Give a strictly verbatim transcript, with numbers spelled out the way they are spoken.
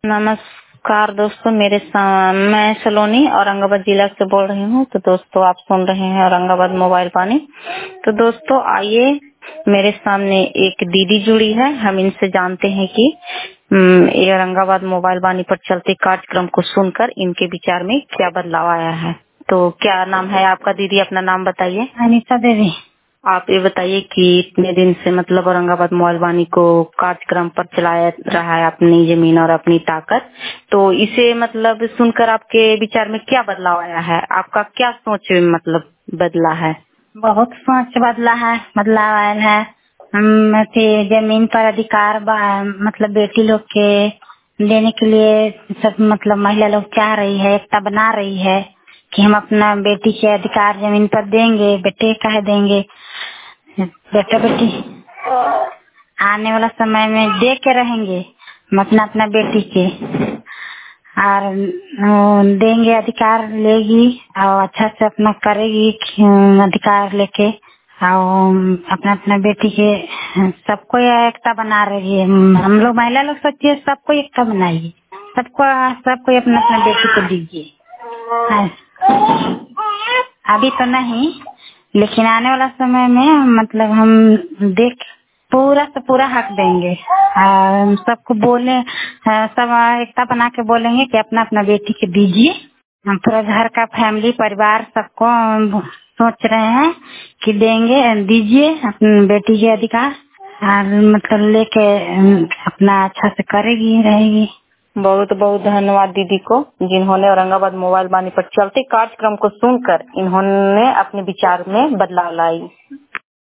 नमस्कार दोस्तों, मेरे सा- मैं सलोनी औरंगाबाद जिला से बोल रही हूँ। तो दोस्तों, आप सुन रहे हैं औरंगाबाद मोबाइल वाणी। तो दोस्तों, आइए, मेरे सामने एक दीदी जुड़ी है। हम इनसे जानते हैं कि हम्म, ये औरंगाबाद मोबाइल वाणी पर चलते कार्यक्रम को सुनकर इनके विचार में क्या बदलाव आया है। तो क्या नाम है आपका दीदी? अपना नाम बताइए। अनीता देवी। आप ये बताइए कि इतने दिन से मतलब औरंगाबाद मोबाइल वाणी को कार्यक्रम पर चलाया रहा है अपनी जमीन और अपनी ताकत, तो इसे मतलब सुनकर आपके विचार में क्या बदलाव आया है? आपका क्या सोच मतलब बदला है? बहुत सोच बदला है, बदलाव आयल है। हम अथी जमीन पर अधिकार बा- मतलब बेटी लोग के देने के लिए सब मतलब महिला लोग चाह रही है, एकता बना रही है कि हम अपना बेटी के अधिकार जमीन पर देंगे। बेटे कहे देंगे, बेटा बेटी आने वाला समय में दे के रहेंगे हम अपना अपना बेटी के, और अ, देंगे, अधिकार लेगी और अच्छा से अपना करेगी अ, अधिकार लेके, और अपना अपना बेटी के सबको एकता बना रही है। हम लोग महिला लोग सोचिए, सबको एकता बनाइए, सबको सबको अपना अपना बेटी को दीजिए। हाँ। अभी तो नहीं, लेकिन आने वाला समय में मतलब हम देख पूरा से पूरा हक देंगे। आ, सबको बोले, आ, सब एकता बना के बोलेंगे कि अपना अपना बेटी के दीजिए। हम पूरा घर का फैमिली परिवार सबको हम सोच रहे हैं कि देंगे, दीजिए अपनी बेटी के अधिकार, और मतलब लेके अम, अपना अच्छा से करेगी, रहेगी। बहुत बहुत धन्यवाद दीदी को, जिन्होंने औरंगाबाद मोबाइल वाणी पर चलते कार्यक्रम को सुनकर इन्होंने अपने विचार में बदलाव लाई।